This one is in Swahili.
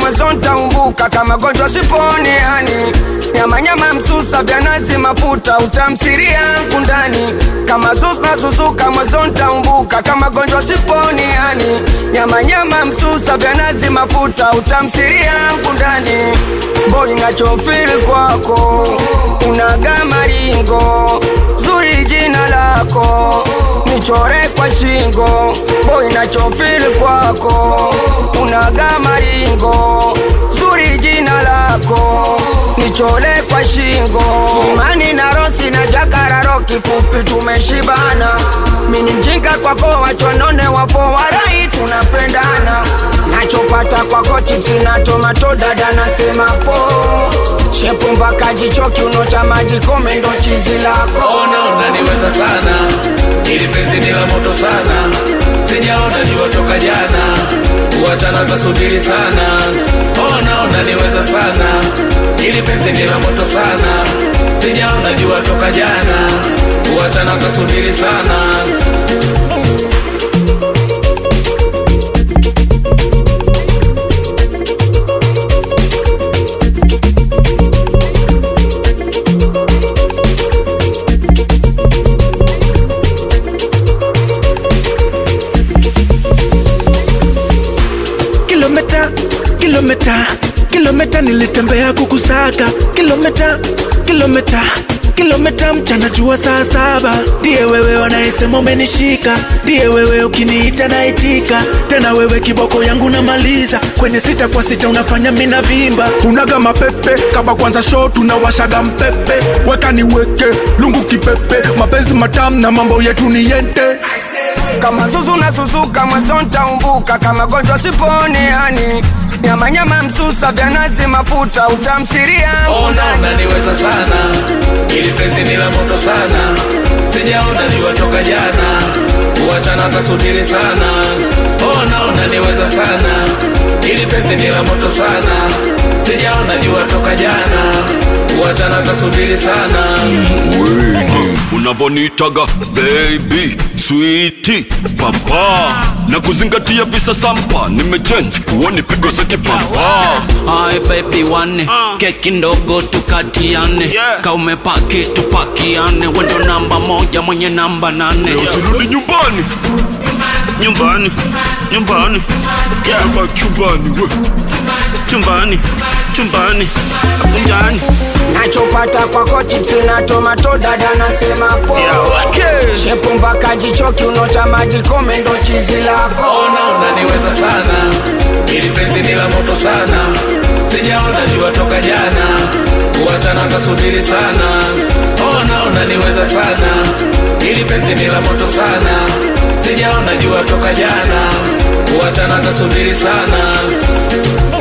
mwanzo nitaumbuka kama gonjwa siponi yani. Nyama msusa vya nazi mafuta utamsiri yangu ndani. Kama susna susuka mwanzo nitaumbuka kama gonjwa siponi yani. Nyama msusa vya nazi mafuta utamsiri yangu ndani. Boy nachofeel kwako unaga maringo, zuri jina lako nichore kwa shingo. Boy nachofeel kwako unaga maringo, zuri jina lako nichore kwa shingo. Imani na Rosi na Jakararo kifupi tumeshibana. Mini mjinga kwako wachonone wapo warai tunapendana. Nachopata kwako chipsi na tomato dada nasema po. Shepu mpaka jichoki unota maji kome ndo chizi lako. Ona unaniweza sana, ili penzi ni la moto sana. Sijaona jua toka jana, kuachana tasubiri sana. Ona unaniweza sana, ili penzi ni la moto sana. Sijaona jua toka jana, kuachana tasubiri sana. Kilomita nilitembea kukusaka. Kilomita mchana jua saa 7. Ndiye wewe wanayesema umenishika, ndiye wewe ukiniita naitika. Tena wewe kiboko yangu namaliza, kwenye 6 kwa 6 unafanya mina vimba. Unaga mapepe, kaba kwanza show tunawashaga mpepe. Weka niweke, lungu kipepe, mapenzi matamu na mambo yetu ni yente. Kama susu na susuka mwanzo nitaumbuka kama gonjwa siponi yani. Nyama msusa vya nazi mafuta utamsiri yangu. Ona unaniweza sana, ili penzi ni la moto sana. Sijaona jua toka jana, kuachana tasubiri sana. Ona unaniweza sana, ili penzi ni la moto sana. Sijaona jua toka jana, kuachana tasubiri sana. Unavonitaga baby, sweetie, papa na kuzingatia visa sampa. Nimechange, uoni pigo za kipapa. Hi baby wane, keki ndogo tukatiane. Kaume paki tupakiane, wendo namba 1 mwenye namba 8. Leo sirudi nyumbani. Kama chumbani we. Chumbani akunjani. Nachopata kwako chipsi na tomato dada nasema po. Shepu mpaka jichoki unota maji kome ndo chizi lako. Ona unaniweza sana, ili penzi ni la moto sana. Sijaona jua toka jana, kuachana tasubiri sana. Ona unaniweza sana, ili penzi ni la moto sana. Sijaona jua toka jana, kuachana tasubiri sana.